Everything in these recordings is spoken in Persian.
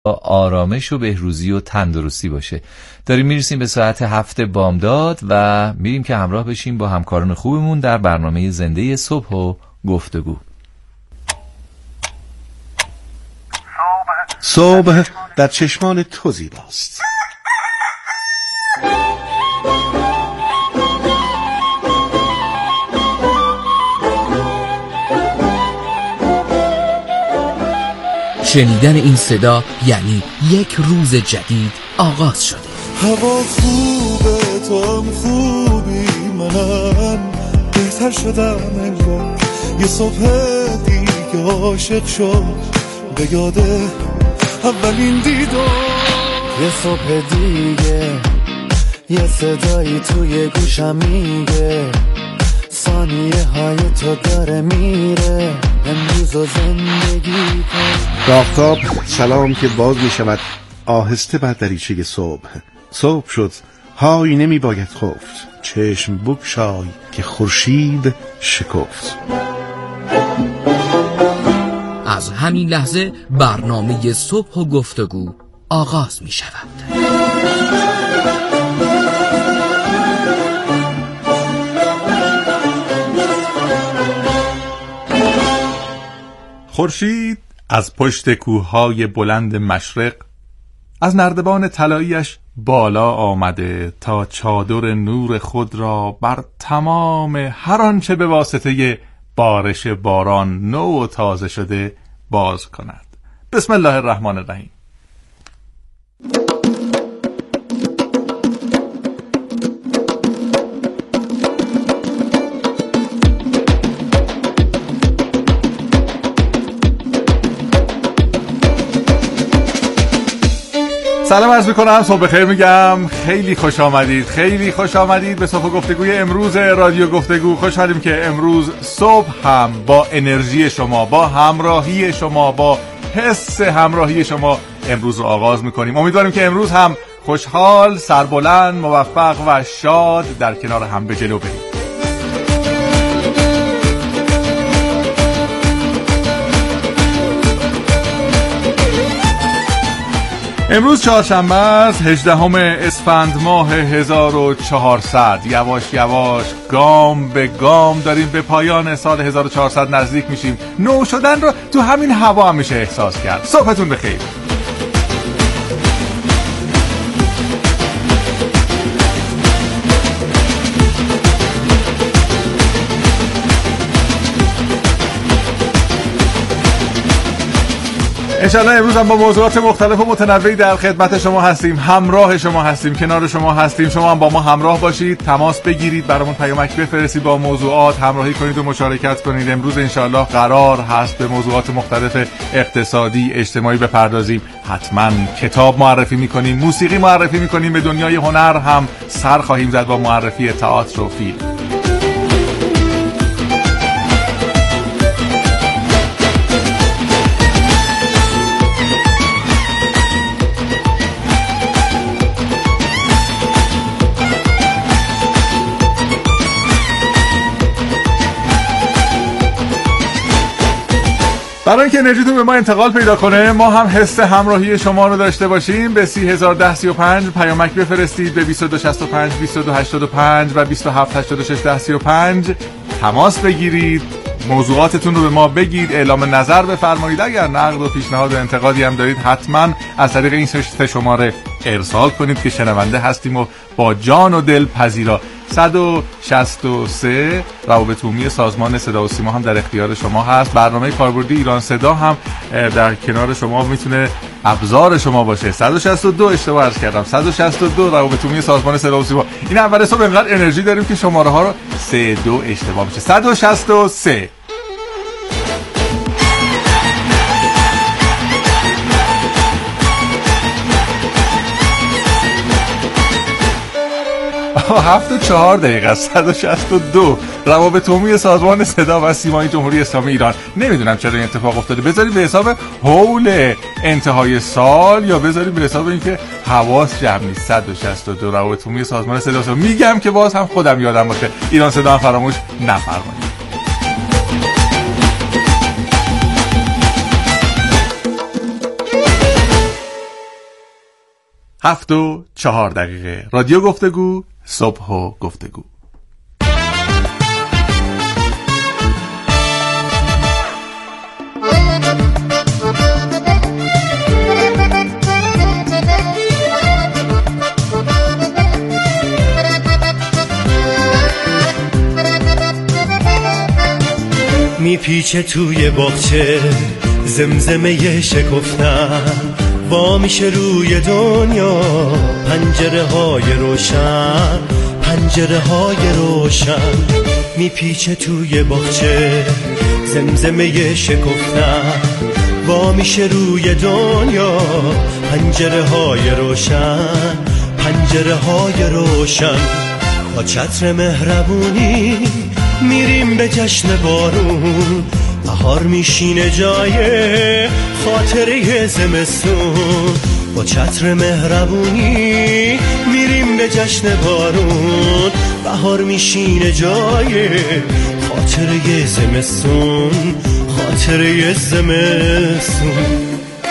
آرامش و بهروزی و تندرستی باشه. داریم میرسیم به ساعت 7 بامداد و میریم که همراه بشیم با همکاران خوبمون در برنامه زنده صبح و گفتگو. صبح در چشمان تو زیباست. شنیدن این صدا یعنی یک روز جدید آغاز شده. هوا خوبه، تو هم خوبی، منم بهتر شدم انگار. یه صبح دیگه عاشق شد به یاده اولین دیدار. یه صبح دیگه یه صدایی توی گوشم میگه ثانیه های تو داره میره امروز و زندگی کن. آفتاب سلام که باز می شود آهسته بر دریچه صبح. صبح شد، های نمی باید خفت، چشم بگشای که خورشید شکفت. از همین لحظه برنامه صبح و گفتگو آغاز می شود. خورشید از پشت کوههای بلند مشرق از نردبان طلایی‌اش بالا آمده تا چادر نور خود را بر تمام هر آنچه به واسطه بارش باران نو و تازه شده باز کند. بسم الله الرحمن الرحیم. سلام عرض میکنم، صبح بخیر میگم. خیلی خوش آمدید به صبح گفتگوی امروز رادیو گفتگو. خوشحالیم که امروز صبح هم با انرژی شما، با همراهی شما، با حس همراهی شما امروز رو آغاز میکنیم. امیدواریم که امروز هم خوشحال، سربلند، موفق و شاد در کنار هم به جلو بریم. امروز چهارشنبه است، 18 اسفند ماه 1400. یواش یواش گام به گام داریم به پایان سال 1400 نزدیک میشیم. نو شدن رو تو همین هوا هم میشه احساس کرد. صبحتون بخیر. انشالله امروز هم با موضوعات مختلف و متنوعی در خدمت شما هستیم، همراه شما هستیم، کنار شما هستیم. شما هم با ما همراه باشید، تماس بگیرید، برامون پیامک بفرستید، با موضوعات همراهی کنید و مشارکت کنید. امروز انشالله قرار هست به موضوعات مختلف اقتصادی، اجتماعی بپردازیم. حتما کتاب معرفی میکنیم، موسیقی معرفی میکنیم، به دنیای هنر هم سر خواهیم زد با معرفی تئاتر و فیلم. برای اینکه انرژیتون به ما انتقال پیدا کنه، ما هم حس همراهی شما رو داشته باشیم. به 301035 پیامک بفرستید، به 2265 2285 و 27861035 تماس بگیرید، موضوعاتتون رو به ما بگید، اعلام نظر بفرمایید. اگر نقد و پیشنهاد و انتقادی هم دارید حتما از طریق این سه شماره ارسال کنید که شنونده هستیم و با جان و دل پذیرا. 163 روابط عمومی سازمان صدا و سیما هم در اختیار شما هست. برنامه کاربردی ایران صدا هم در کنار شما میتونه ابزار شما باشه. 162 اشتباه عرض کردم، 162 روابط عمومی سازمان صدا و سیما. این اول صبح انقدر انرژی داریم که شماره ها رو 32 اشتباه میشه. 163 7:04 162 روابط عمومی سازمان صدا و سیمای جمهوری اسلامی ایران. نمیدونم چرا این اتفاق افتاده. بذارید به حساب حول انتهای سال یا بذارید به حساب اینکه حواس جمع نیست. 162 روابط عمومی سازمان صدا و سیما. میگم که باز هم خودم یادم باشه. ایران صدا هم فراموش نفرمایید. 7:04 رادیو گفتگو، صبح و گفتگو. میپیچه توی باغچه زمزمه شکفتن، وا میشه روی دنیا پنجره های روشن، پنجره های روشن. میپیچه توی باغچه زمزمه شکفتن، وا میشه روی دنیا پنجره های روشن، پنجره های روشن. با چتر مهربونی میریم به جشن بارون، بهار میشینه جای خاطره زمستون. با چتر مهربونی میریم به جشن بارون، بهار میشینه جای خاطره زمستون، خاطره زمستون.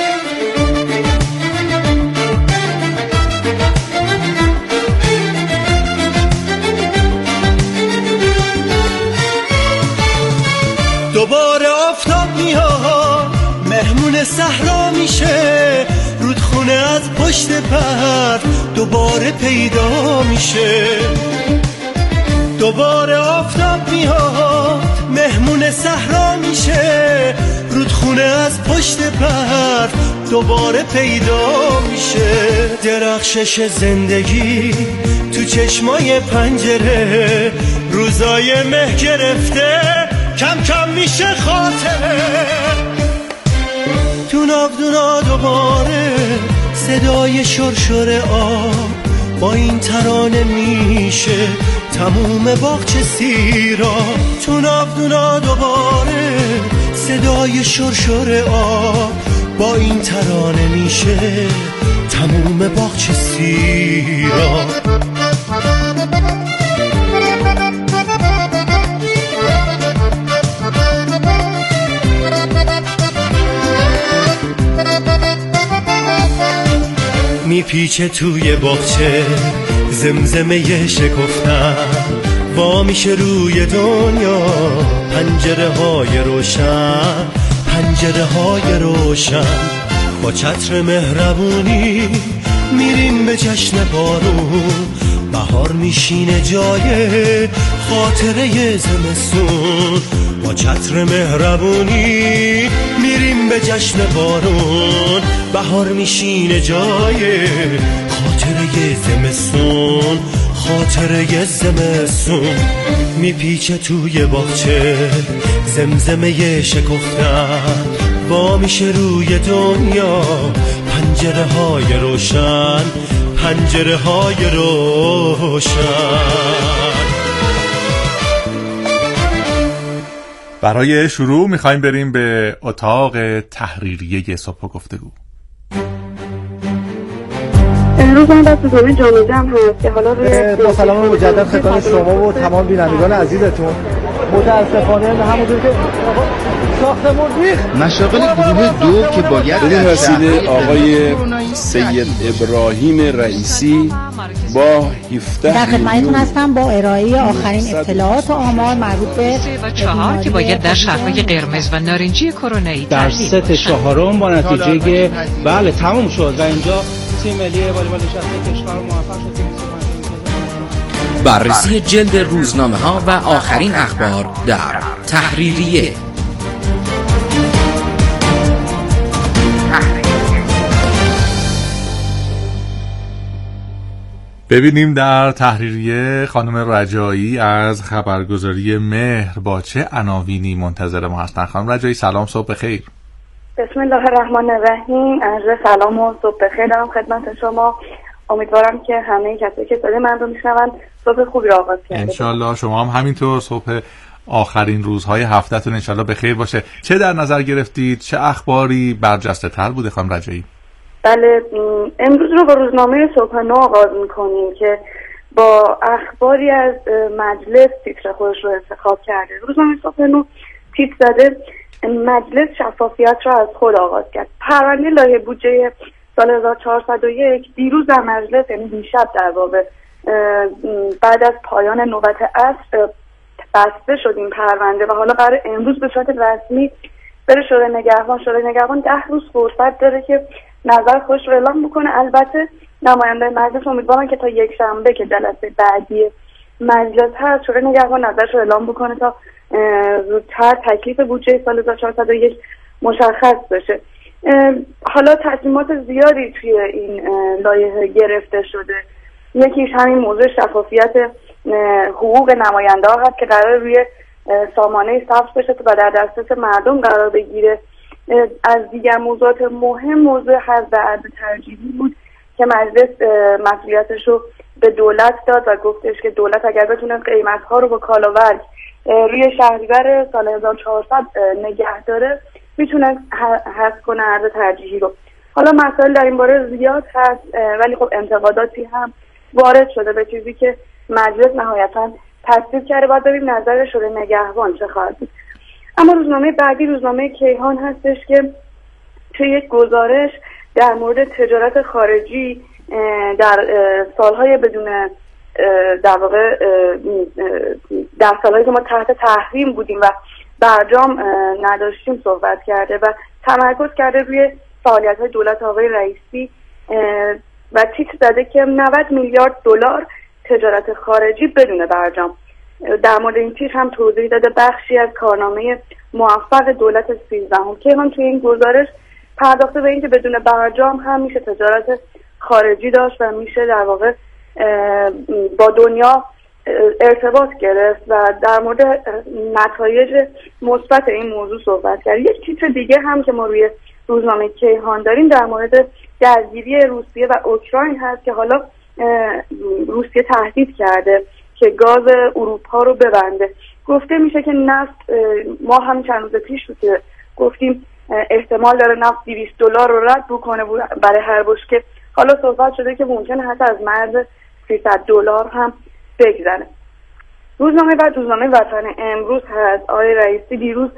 دوباره آفتاب میاد، مهمون صحرا میشه، رودخونه از پشت پرد دوباره پیدا میشه. دوباره آفتاب میاد، مهمون صحرا میشه، رودخونه از پشت پرد دوباره پیدا میشه. درخشش زندگی تو چشمای پنجره، روزای مه گرفته کم کم میشه خاطره. دوناب دوباره صدای شرشر آب، با این ترانه میشه تموم باغچه سیراب. دوناب دوباره صدای شرشر آب، با این ترانه میشه تموم باغچه سیراب. میپیچه توی باغچه زمزمه شکفتن، وا میشه روی دنیا پنجره های روشن، پنجره های روشن. با چتر مهربونی میریم به جشن بارون، بهار میشینه جای خاطره زمستون. با چتر مهربونی میریم به جشن بارون، بهار میشینه جای خاطره زمستون، خاطره زمستون. میپیچه توی باغچه زمزمه شکفتن، وا میشه روی دنیا پنجره های روشن، پنجره های روشن. برای شروع میخوایم بریم به اتاق تحریریه صبح گفتگو. امروز من دست دومی جامعه جمع هست که حالا با سلام مجدد خدمت شما و تمام بینندگان عزیزتون. متاسفانه همونطور که ساختمون ریخت، مشاغل گروه دو که باید بدین وسیله آقای سید ابراهیم رئیسی با 17 در خدمتتون هستم با ارائه آخرین اطلاعات و آمار مربوط به 4 که باید در شهرهای قرمز و نارنجی کرونایی در ست چهارم با نتیجه بله تموم شد و اینجا تیم ملی والیبال نشسته کشور موفق شد. بررسی جلد روزنامه ها و آخرین اخبار در تحریریه. ببینیم در تحریریه خانم رجایی از خبرگزاری مهر با چه عناوینی منتظر ما هستن. خانم رجایی سلام، صبح بخیر. بسم الله الرحمن الرحیم. عرض سلام و صبح بخیر دارم خدمت شما. امیدوارم که همه کسایی که صدای من رو میشنون صبح خوبی رو آغاز کنید. انشالله شما هم همینطور صبح آخرین روزهای هفته‌تون انشالله بخیر باشه. چه در نظر گرفتید؟ چه اخباری برجسته تر بوده خانم رجایی؟ بله، امروز رو با روزنامه صبح نو آغاز میکنیم که با اخباری از مجلس تیتر خودش رو انتخاب کرده. روزنامه صبح نو تیتر زده مجلس شفافیت را از خود آغاز کرد. پرونده لایحه بودجه سال 1401 دیروز در مجلس، یعنی دیشب در واقع بعد از پایان نوبت عصر بسته شد این پرونده و حالا قرار امروز به صورت رسمی بره شورای نگهبان. شورای نگهبان 10 روز فرصت داره که نظر خودش رو اعلام بکنه. البته نماینده مجلس امیدوارن که تا یک شنبه که جلسه بعدی مجلس هست شورای نگهبان نظرش رو اعلام بکنه تا زودتر تکلیف بودجه سال 1401 مشخص بشه. حالا تصمیمات زیادی توی این لایحه گرفته شده. یکیش همین موضوع شفافیت حقوق نماینده ها هست که قرار روی سامانه ثبت بشه و در دسترس مردم قرار بگیره. از دیگر موضوعات مهم موضوع حذف عرض ترجیحی بود که مجلس مسئولیتش رو به دولت داد و گفتش که دولت اگر بتونه قیمت‌ها رو با کالاورز روی شهریور سال 1400 نگه داره میتونه حذف کنه عرض ترجیحی رو. حالا مسائل در این باره زیاد هست ولی خب انتقاداتی هم وارد شده به چیزی که مجلس نهایتاً تصویب کرده. باید ببینیم نظر شورای نگهبان چه خواهد بود. اما روزنامه بعدی روزنامه کیهان هستش که توی یک گزارش در مورد تجارت خارجی در سالهای بدون در واقع در سالهایی که ما تحت تحریم بودیم و برجام نداشتیم صحبت کرده و تمرکز کرده روی فعالیت‌های دولت آقای رئیسی و تیتر زده که 90 میلیارد دلار تجارت خارجی بدون برجام. در مورد این تیتر هم توضیح داده بخشی از کارنامه موفق دولت 13 که هم توی این گزارش پرداخته به اینکه بدون برجام هم میشه تجارت خارجی داشت و میشه در واقع با دنیا ارتباط گرفت و در مورد نتایج مثبت این موضوع صحبت کرد. یک تیتر دیگه هم که ما روی روزنامه کیهان داریم در مورد درگیری روسیه و اوکراین هست که حالا روسیه تهدید کرده که گاز اروپا رو ببنده. گفته میشه که نفت، ما هم چند روز پیش بود که گفتیم احتمال داره نفت $200 رو رد بکنه برای هر بشکه. حالا صحبت شده که ممکنه حتی از مرز $300 هم بگذره. روزنامه وطن امروز هست. آقای رئیسی دیروز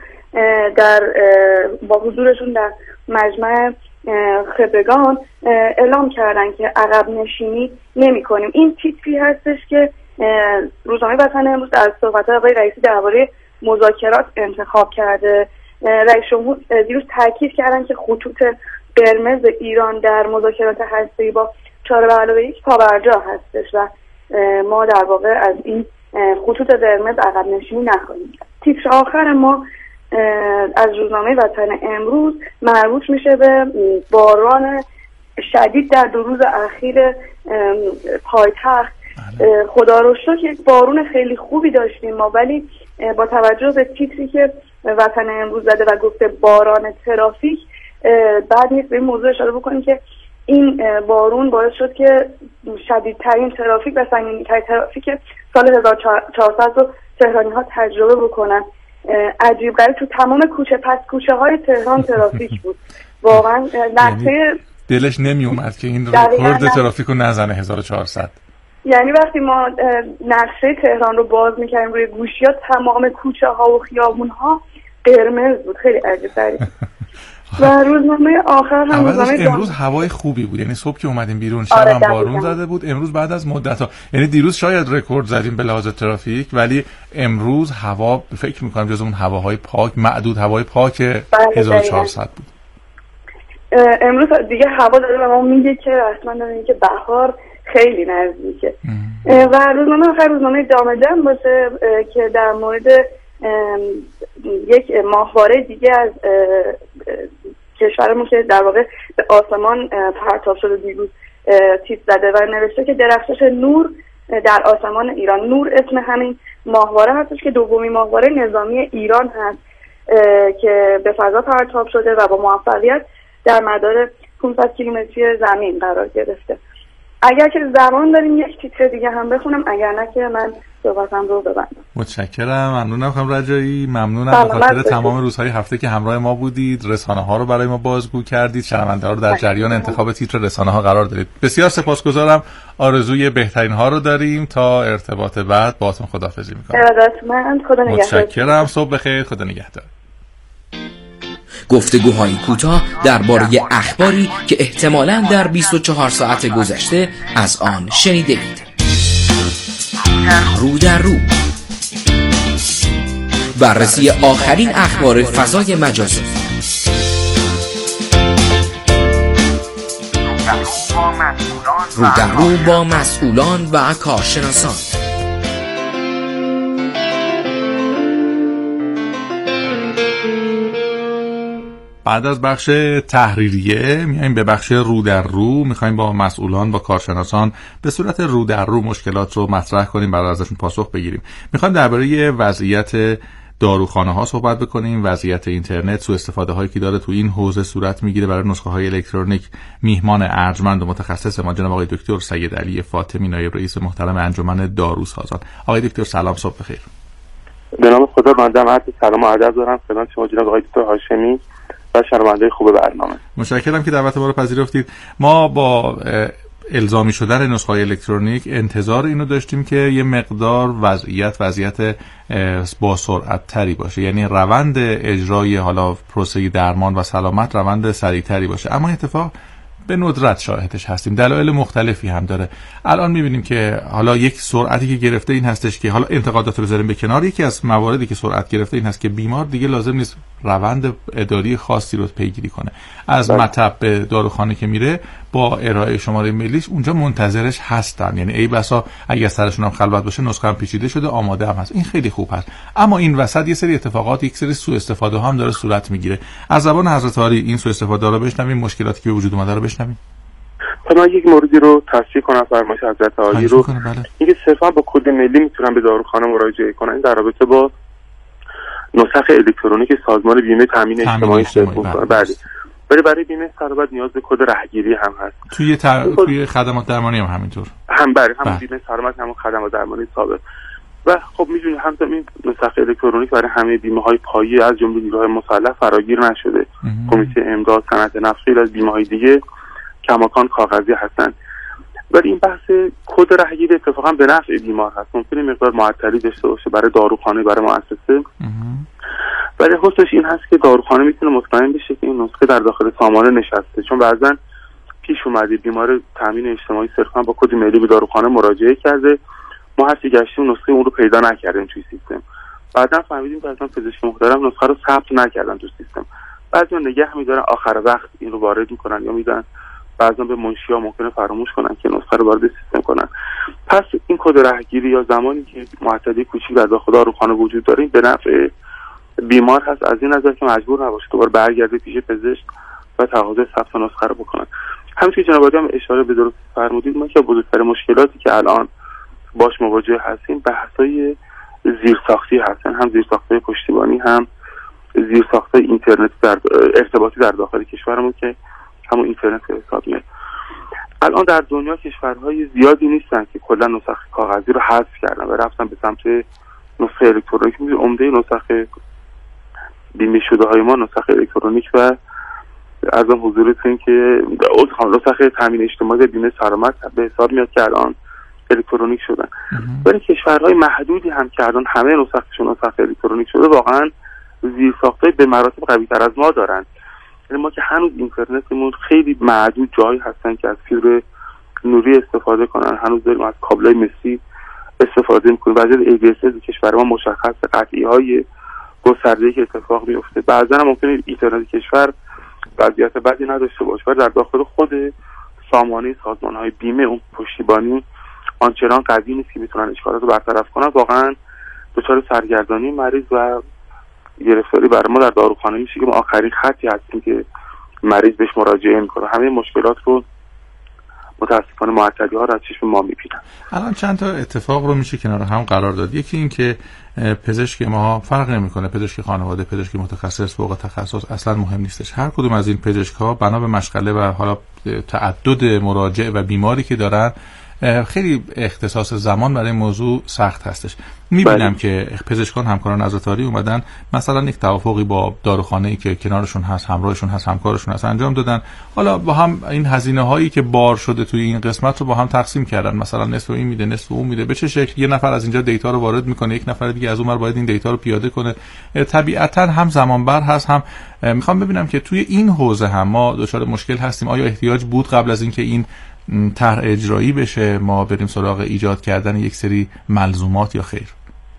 با حضورشون در مجمع خبرگان اعلام کردن که عقب نشینی نمی کنیم. این تیتری هستش که روزنامه وطن امروز از صحبت آقای رئیسی درباره مذاکرات انتخاب کرده. رئیس جمهور دیروز تاکید کردن که خطوط قرمز ایران در مذاکرات هسته‌ای با 4+1 پابرجا هستش و ما در واقع از این خطوط قرمز عقب نشینی نخواهیم کرد. تیتر آخر ما از روزنامه وطن امروز مربوط میشه به باران شدید در 2 روز اخیر پایتخت. خدا رو شکر یک بارون خیلی خوبی داشتیم ما، ولی با توجه به تیتری که وطن امروز زده و گفته باران ترافیک، بعد نیست به این موضوع اشاره بکنیم که این بارون باعث شد که شدیدترین ترافیک و سنگین‌ترین ترافیک سال 1400 رو تهرانی ها تجربه بکنن. عجیب غریب تو تمام کوچه های تهران ترافیک بود. واقعا نقطه دلش نمی اومد که این رکورد ترافیک رو نزنه 1400. یعنی وقتی ما نقشه تهران رو باز می‌کردیم روی گوشی‌ها تمام کوچه ها و خیابون ها قرمز بود. خیلی عجیب غریب. و روزنامه آخر هم امروز هوای خوبی بود، یعنی صبح که اومدیم بیرون شب هم بارون زده بود. امروز بعد از مدت‌ها، یعنی دیروز شاید رکورد زدیم به لحاظ ترافیک، ولی امروز هوا فکر می‌کنم جز اون هواهای پاک، معدود هوای پاک 1400 بود. امروز دیگه هوا داره به ما میگه که رسما داره که بهار خیلی نزدیکه. و روزنامه آخر روزنامه دامدن باشه که در مورد یک ماهواره دیگه از کشورمون که در واقع به آسمان پرتاب شده دیروز تیتر زده و نوشته که درخشش نور در آسمان ایران. نور اسم همین ماهواره هستش که دومین ماهواره نظامی ایران هست که به فضا پرتاب شده و با موفقیت در مدار 500 کیلومتری زمین قرار گرفته. اگر که زمان داریم یک تیتر دیگه هم بخونم، اگر نه که من صحبتم رو ببندم. متشکرم، ممنونم خانم رجایی، ممنونم به خاطر تمام روزهای هفته که همراه ما بودید، رسانه‌ها رو برای ما بازگو کردید، شنونده‌ها رو در جریان انتخاب تیتر رسانه‌ها قرار دادید. بسیار سپاسگزارم. آرزوی بهترین ها رو داریم. تا ارتباط بعد باهاتون خداحافظی می‌کنم. ارادتمند. خدا نگهدار. متشکرم. صبح بخیر. خدا نگهدار. گفتگوهای کوتاه درباره اخباری که احتمالاً در 24 ساعت گذشته از آن شنیدید. رو در رو، بررسی آخرین اخبار فضای مجازی. رو در رو با مسئولان و کارشناسان. بعد از بخش تحریریه میایم به بخش رو در رو. میخوایم با مسئولان، با کارشناسان به صورت رو در رو مشکلات رو مطرح کنیم، برای ازشون پاسخ بگیریم. میخوایم درباره وضعیت داروخانه ها صحبت بکنیم، وضعیت اینترنت، سوء استفاده هایی که داره تو این حوزه صورت میگیره برای نسخه های الکترونیک. میهمان ارجمند و متخصص ما جناب آقای دکتر سید علی فاطمی، نایب رئیس محترم انجمن داروسازان. آقای دکتر سلام، صبح بخیر. به نام خدا. بنده عرض سلام و ادب دارم خدمت شما جناب آقای دکتر هاشمی و شنونده خوب برنامه. متشکرم که دعوت ما رو پذیرفتید. ما با الزامی شدن نسخه الکترونیک انتظار اینو داشتیم که یه مقدار وضعیت با سرعت تری باشه، یعنی روند اجرای حالا پروسه درمان و سلامت روند سریعتری باشه، اما اتفاق به ندرت شاهدش هستیم. دلایل مختلفی هم داره. الان میبینیم که حالا یک سرعتی که گرفته این هستش که حالا انتقادات رو بذاریم به کنار، یکی از مواردی که سرعت گرفته این هست که بیمار دیگه لازم نیست روند اداری خاصی رو پیگیری کنه. از مطب به داروخانه که میره با ارائه شماره ملیش اونجا منتظرش هستن، یعنی ای بسا اگه سرشون هم خلوت باشه نسخه هم پیچیده شده آماده هم هست. این خیلی خوب هست، اما این وسط یه سری اتفاقات، یک سری سوء استفاده هم داره صورت میگیره. از زبان حضرت عالی این سوء استفاده رو بشنویم، مشکلاتی که به وجود اومده رو بشنویم. من یک موردی رو تصحیح کنم، فرمایش حضرت عالی رو. اینکه صرفا با کد ملی میتونن به داروخانه مراجعه کنن در رابطه با نسخ الکترونیک سازمان بیمه تامین اجتماعی برای بیمه سلامت نیاز به کد رهگیری هم هست. توی خدمات درمانی هم همینطور. هم بیمه سلامت هم خدمات درمانی سابق. و خب میدونید همین این نسخ الکترونیک برای همه بیمه‌های پایه از جمله نیروهای مسلح فراگیر نشده. کمیته امداد، صنعت نفت، خیلی از بیمه‌های دیگه کماکان کاغذی هستن. ولی این بحث کد رهگیری اتفاقا به نفع بیمار هست. ممکنه مقدار معطلی داشته باشه برای داروخانه، برای مؤسسه. ولی حسنش این هست که داروخانه میتونه مطمئن بشه که این نسخه در داخل سامانه نشسته، چون بعضن پیش اومده بیمار تامین اجتماعی صرفا با کد ملی به داروخانه مراجعه کرده، ما هرچی گشتیم نسخه اون رو پیدا نکردیم توی سیستم. بعدا فهمیدیم که اصلا پزشک محترم نسخه رو ثبت نکردن تو سیستم. بعضیا نگه می‌دارن آخر وقت این رو وارد می‌کنن یا میدن، بعضا به منشی‌ها ممکنه فراموش کنن که نسخه رو وارد سیستم کنن. پس این کد رهگیری یا زمانی که معطلی کوچیک در داخل داروخانه وجود داره به نفع بیمار هست، از این نظر که مجبور نباشه دوباره برگرده پیش پزشک و تقاضای ثبت نسخه رو بکنن. همین که جناب عالی هم اشاره به درست فرمودید، ما که بزرگترین مشکلاتی که الان باش مواجه هستیم بحث‌های زیرساختی هستن، هم زیرساخت‌های پشتیبانی هم زیرساخت‌های اینترنت در ارتباطی در داخل کشورمون که همون اینترنت به حساب میاد. الان در دنیا کشورهای زیادی نیستن که کلا نسخه کاغذی رو حذف کردن و رفتن به سمت نسخه الکترونیک. عمده نسخه بیمه شده های ما نسخه الکترونیک و از اون حضورتون که نسخه تامین اجتماعی بیمه سلامت به حساب میاد که الان الکترونیک شدن. ولی کشورهای محدودی هم که الان همه نسخه‌شون نسخه الکترونیک شده واقعا زیرساخت‌های به مراتب قوی‌تر از ما دارن. یعنی ما که هنوز اینترنتمون خیلی معدود جایی هستن که از فیبر نوری استفاده کنن، هنوز داریم از کابل‌های مسی استفاده می‌کنیم. وضعیت ADSL کشور ما مشخص قطعی‌های گسترده‌ای که اتفاق میفته. بعضا هم ممکنه اینترنت کشور وضعیت بدی نداشته باشه و در داخل خود سامانه سازمان‌های بیمه اون پشتیبانی آنچنان قوی نیست که بتونن اشکالات رو برطرف کنن. واقعا دچار سرگردانی مریض و گرفتاری برای ما در داروخانه میشه که ما آخرین خطی هستیم که مریض بهش مراجعه میکنه. همه مشکلات رو متاسفانه معطلی ها رو از چشم ما میبینن. الان چند تا اتفاق رو میشه کنار هم قرار داد. یکی این که پزشک ما فرق نمیکنه، پزشک خانواده، پزشک متخصص، فوق تخصص اصلا مهم نیستش. هر کدوم از این پزشک ها بنا به مشغله و حالا تعدد مراجع و بیماری که دارن خیلی اختصاص زمان برای موضوع سخت هستش. میبینم که پزشکان همکاران عزاداری اومدن مثلا یک توافقی با داروخانه‌ای که کنارشون هست، همراهشون هست، همکارشون هست انجام دادن. حالا با هم این هزینه‌هایی که بار شده توی این قسمت رو با هم تقسیم کردن، مثلا نصف این میده، نصف اون میده. به چه شکل؟ یه نفر از اینجا دیتا رو وارد میکنه، یک نفر دیگه از اونور باید این دیتا رو پیاده کنه. طبیعتاً هم زمانبر هست، هم میخوام ببینم که توی این حوزه هم ما دچار مشکل هستیم. آیا احتیاج بود قبل از اینکه این طرح اجرایی بشه ما بریم سراغ ایجاد کردن یک سری ملزومات یا خیر؟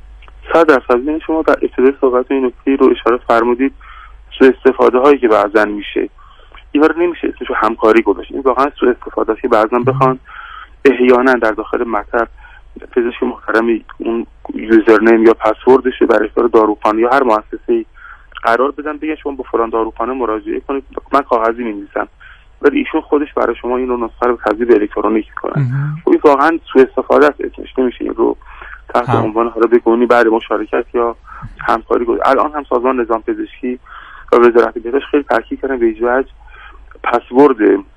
100% شما در ابتدای صحبت این نکته رو اشاره فرمودید، سوء استفاده هایی که بعضن میشه، اینا رو نمیشه اسمشو همکاری گذاشت. این واقعا سوء استفاده است که بعضن بخوان احیانا در داخل مطلب پزشک محترمی اون یوزرنیم یا پسوردش رو در اختیار داروخانه یا هر مؤسسه‌ای قرار بدن، بگن شما با فلان داروخانه مراجعه کنید، من کاغذی می‌نویسم، ولی ایشون خودش برای شما این رو نسخه رو تبدیل به الکترونیک می‌کنه. این واقعا سوء استفاده است، اسمش نمیشه این رو تحت عنوان حالا بگونی بعد مشارکت یا همکاری گذاشت. الان هم سازمان نظام پزشکی و وزارت بهداشت خیلی تاکید کردن به ایجاد پسورد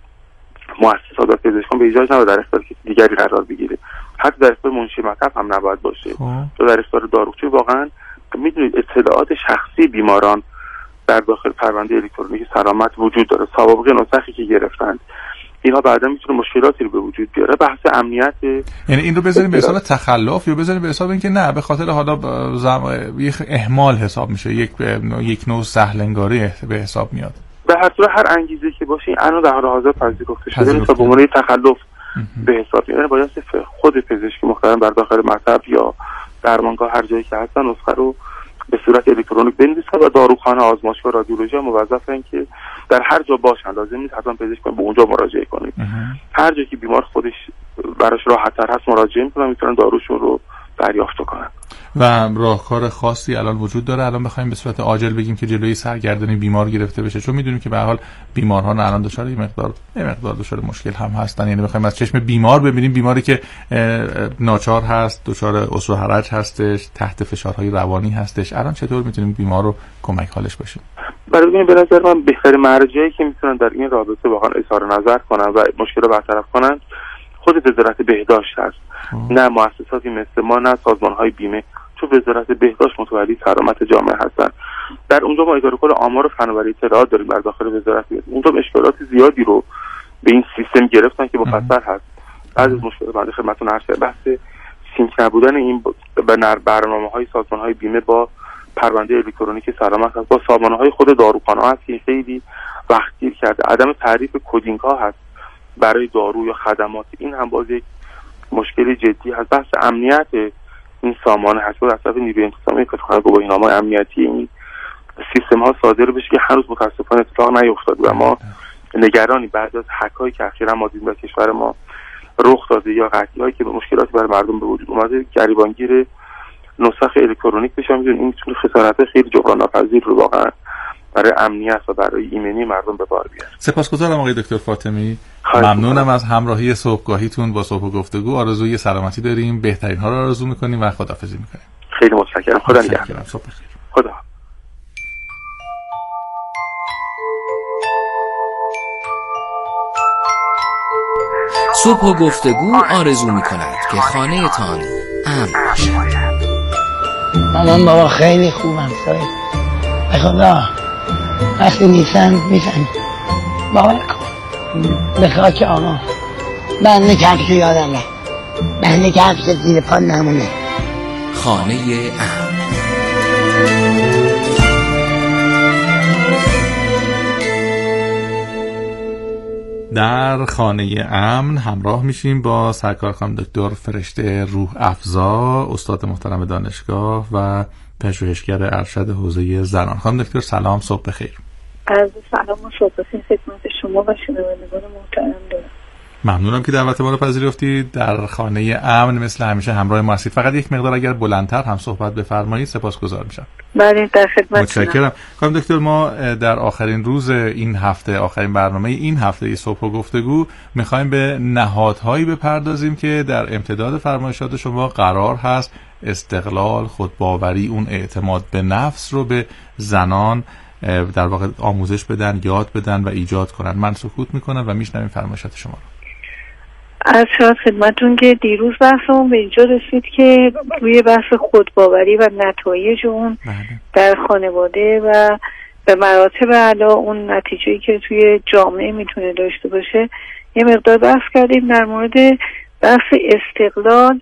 مؤسسات و پزشکان به ایجاد نباید در اختیار کسی دیگری قرار بگیره، حتی در اختیار منشی مطب هم نباید باشه یا در اختیار داروخانه. واقعا میدونید اطلاعات شخصی بیماران در داخل پرونده الکترونیک سلامت وجود داره، سوابق نسخی که گرفتند، اینها بعدا میتونه مشکلاتی رو به وجود بیاره. بحث امنیت، یعنی این رو بذاریم به حساب تخلف یا بذاریم به حساب اینکه نه به خاطر حالا یک اهمال حساب میشه، یک نوع سهلنگاری به حساب میاد؟ به هر صورت هر انگیزه که باشه الان در حال حاضر پذیرفته شده تا به عنوان تخلف به حساب میاد. باید خود پزشک محترم در داخل مطب یا درمانگاه هر جایی که هستن نسخه رو به صورت الکترونیک بنویسن و داروخانه، آزمایشگاه رادیولوژی موظفن که در هر جا باشن، لازم نیست حتما پزشک به اونجا مراجعه کنید. هر جایی که بیمار خودش براش راحت‌تر هست مراجعه میکنن، میتونن داروشون رو دریافت کنن. و راهکار خاصی الان وجود داره الان بخوایم به صورت عاجل بگیم که جلوی سرگردانی بیمار گرفته بشه؟ چون میدونیم که به هر حال بیمارها الان دچار یه مقدار دچار مشکل هم هستن، یعنی بخوایم از چشم بیمار ببینیم بیماری که ناچار هست، دچار عسر و حرج هستش، تحت فشارهای روانی هستش، الان چطور میتونیم بیمار رو کمک حالش باشیم؟ برای به نظر من بهترین مرجعی که میتونن در این رابطه واقعا اظهار نظر کنن و مشکل رو برطرف کنن خود وزارت بهداشت هست. نه مؤسساتی مثل ما، نه سازمان‌های بیمه، چون وزارت بهداشت متولی سلامت جامعه هستن. در اونجا ما اداره کل آمار و فناوری اطلاعات داریم در داخل وزارت بهداشت. اونجا اشکالات زیادی رو به این سیستم گرفتن که مفصل هست. بعضی از مشکلات بعد خدمتتون عرض کردم، بحث سینک نبودن این برنامه‌های سازمان‌های بیمه با پرونده الکترونیک سلامت هست، با سامانه‌های خود داروخانه‌ها هست که خیلی وقت گیر کرده. عدم تعریف کدینگ‌ها هست برای دارو یا خدمات، این هم باز یک مشکل جدی هست. بحث امنیت این سامانه هست و از طرف نیروی انتظامی کارخانه گواهینامه امنیتی این سیستم ها صادر بشه که هنوز متاسفانه اتفاق نیفتاد و ما نگرانی بعد از هک‌هایی که اخیراً ما دیدیم در کشور ما رخ داده یا قطعی‌هایی که به مشکلاتی برای مردم به وجود اومده گریبانگیر نسخ الکترونیک بشه. می‌دونید این میتونه خسارات خیلی جبران ناپذیر رو واقعا برای امنیت و برای ایمنی مردم به بار بیاره. سپاسگزارم آقای دکتر فاطمی، ممنونم از همراهی صبحگاهیتون با صبح و گفتگو. آرزوی سلامتی داریم، بهترین ها رو آرزو می‌کنیم و خداحافظی می‌کنیم. خیلی متشکرم. خدا نگهدار. صبح بخیر. خدا. صبح و گفتگو آرزو می‌کند که خانه تان امن باشد. مامان بابا خیلی خوبم سایه. به خدا وقتی نیستن باور کن به خاک آقا بند کفش یادم نه، بند کفش زیر پا نمونه. خانه امن. در خانه امن همراه میشیم با سرکار خانم دکتر فرشته روح افزا، استاد محترم دانشگاه و پژوهشگر ارشد حوزه زنان. خانم دکتر سلام، صبح بخیر. عرض سلام و صبح بخیر خدمت شما و شنوندگان محترم دارم. ممنونم که دعوت ما رو پذیرفتید. در خانه امن مثل همیشه همراه ما هستید. فقط یک مقدار اگر بلندتر هم صحبت بفرمایید سپاسگزار میشم. بله در خدمتتونم. متشکرم. خانم دکتر ما در آخرین روز این هفته، آخرین برنامه این هفته صبح و گفتگو میخوایم به نهادهایی بپردازیم که در امتداد فرمایشات شما قرار هست استقلال، خودباوری، اون اعتماد به نفس رو به زنان در واقع آموزش بدن، یاد بدن و ایجاد کنن. من سکوت میکنم و میشنویم فرمایشات شما رو. از شاید خدمتون که دیروز بحثمون به اینجا رسید که روی بحث خودباوری و نتایج اون در خانواده و به مراتب اعلی اون نتیجه‌ای که توی جامعه میتونه داشته باشه یه مقدار بحث کردیم. در مورد بحث استقلال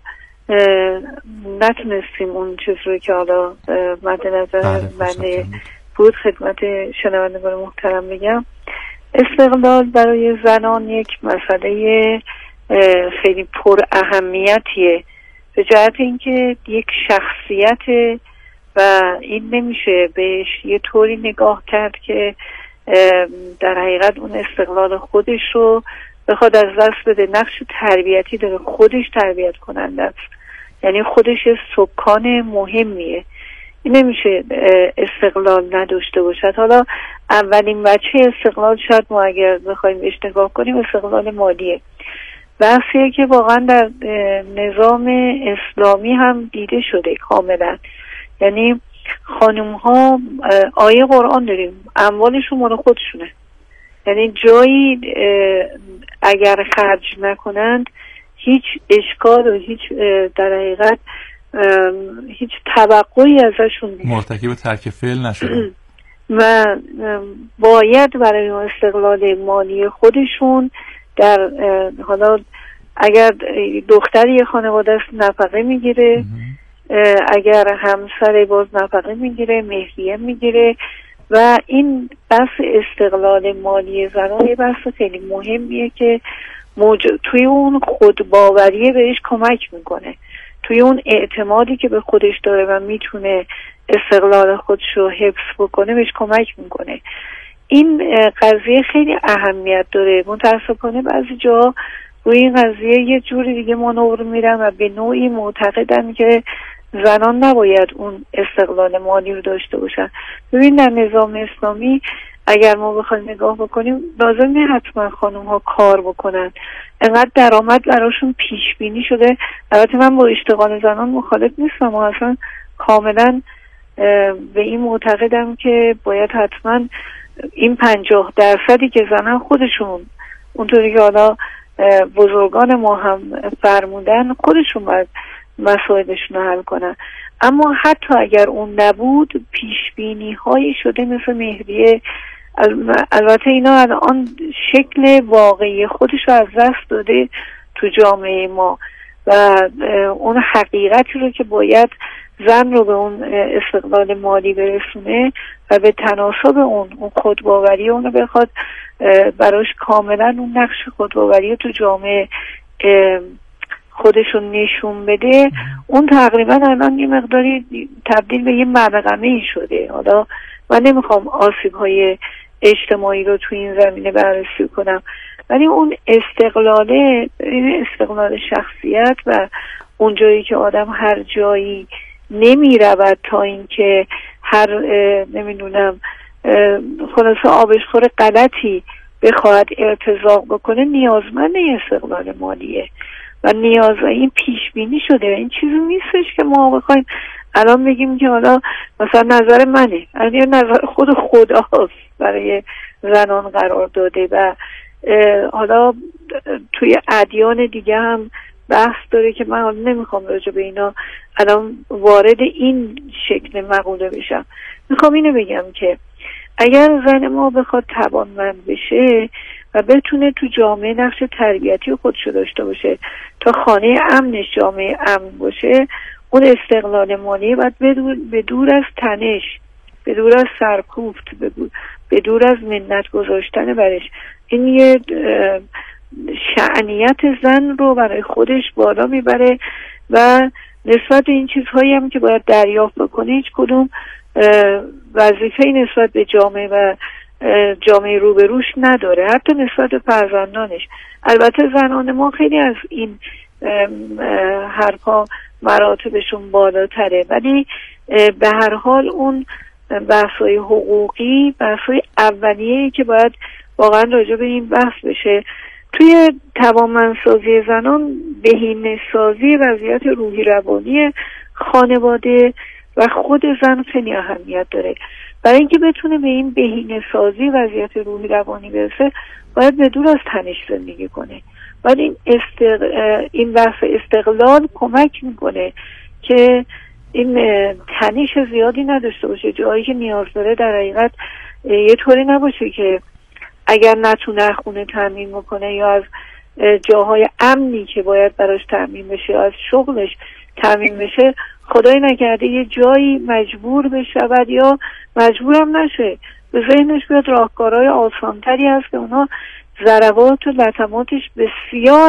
نتونستیم اون چیز رو که حالا مد نظر بنده بود خدمت شنوندگان محترم بگم. استقلال برای زنان یک مسئله خیلی پر اهمیتیه به جهت اینکه یک شخصیت و این نمیشه بهش یه طوری نگاه کرد که در حقیقت اون استقلال خودش رو بخواد از دست بده. نقش تربیتی داره، خودش تربیت کننده است، یعنی خودش سکان مهمیه. این نمیشه استقلال نداشته باشد. حالا اولین بچه استقلال شاید ما اگر بخوایم بهش نگاه کنیم استقلال مالیه. بحثیه که واقعا در نظام اسلامی هم دیده شده کاملا. یعنی خانم ها آیه قرآن داریم اموالشون مال خودشونه، یعنی جایی اگر خرج نکنند هیچ اشکال و هیچ در حقیقت هیچ توقعی ازشون نیست، مرتکب ترک فعل نشدن و باید برای استقلال مالی خودشون در حالا اگر دختری خانواده است نفقه میگیره، اگر همسر باز نفقه میگیره، مهریه میگیره و این بحث استقلال مالی زنان یه بحث خیلی مهمیه که توی اون خودباوری بهش کمک میکنه، توی اون اعتمادی که به خودش داره و میتونه استقلال خودش رو حفظ بکنه بهش کمک میکنه. این قضیه خیلی اهمیت داره. متاسفانه بعضی جا روی این قضیه یه جوری دیگه مانور میرن و به نوعی معتقدن که زنان نباید اون استقلال مالی رو داشته باشن. ببین در نظام اسلامی اگر ما بخوایم نگاه بکنیم لازم نیست حتما خانم ها کار بکنن، انقدر درآمد براشون پیش بینی شده. البته من با اشتغال زنان مخالف نیستم و اصلا کاملا به این معتقدم که باید حتما این 50% که زنان خودشون اونطوری که حالا بزرگان ما هم فرمودن خودشون باید مسائلشون رو حل کنن. اما حتی اگر اون نبود پیشبینی هایی شده مثل مهریه، البته اینا الان شکل واقعی خودش رو از دست داده تو جامعه ما و اون حقیقتی رو که باید زن رو به اون استقلال مالی برسونه و به تناسب اون خودباوری اون رو بخواد براش کاملا اون نقش خودباوری تو جامعه خودشون نشون بده، اون تقریبا الان یه مقداری تبدیل به یه مبغمه‌ای شده. حالا من نمیخوام آسیب‌های اجتماعی رو تو این زمینه بررسی کنم، ولی اون استقلال شخصیت و اون جایی که آدم هر جایی نمیرود تا اینکه هر نمیدونم خلاصه آبشخور غلطی بخواد ارتزاق بکنه نیازمند استقلال مالیه و نیاز این پیش بینی شده. این چیزی نیستش که ما بخوایم الان بگیم که حالا مثلا نظر منه، یعنی نظر خداست برای زنان قرار داده و حالا توی ادیان دیگه هم بحث داره که من حالا نمیخوام راجع به اینا الان وارد این شکل مقوله بشم. میخوام اینو بگم که اگر زن ما بخواد توانمند بشه و بتونه تو جامعه نقش تربیتی خودشو داشته باشه تا خانه امنش جامعه امن باشه، اون استقلال مالی باید به دور از تنش، به دور از سرکوفت، به دور از منت گذاشتن برش، این یه شأنیت زن رو برای خودش بالا میبره و نسبت به این چیزهایی هم که باید دریافت بکنه هیچ کدوم وظیفه‌ای نسبت به جامعه و جامعه روبروش نداره، حتی نسبت به فرزندانش. البته زنان ما خیلی از این حرفا مراتبشون بالاتره، ولی به هر حال اون بحث‌های حقوقی بحث‌های اولیه‌ای که باید واقعا راجع به این بحث بشه. توی توانمندسازی زنان بهینه‌سازی وضعیت روحی روانی خانواده و خود زن خیلی اهمیت داره. برای اینکه بتونه به این بهینه‌سازی وضعیت روحی روانی برسه باید به دور از تنش زندگی کنه، بعد این بحث استقلال کمک میکنه که این تنش زیادی نداشته باشه، جایی که نیاز داره در حقیقت یه طوری نباشه که اگر نتونه خونه تامین بکنه یا از جاهای امنی که باید براش تامین بشه یا از شغلش تامین بشه، خدای نکرده یه جایی مجبور بشه یا مجبورم نشه، به ذهنش بیاد راهکارهای آسانتری هست که اونا ضربات و لطماتش بسیار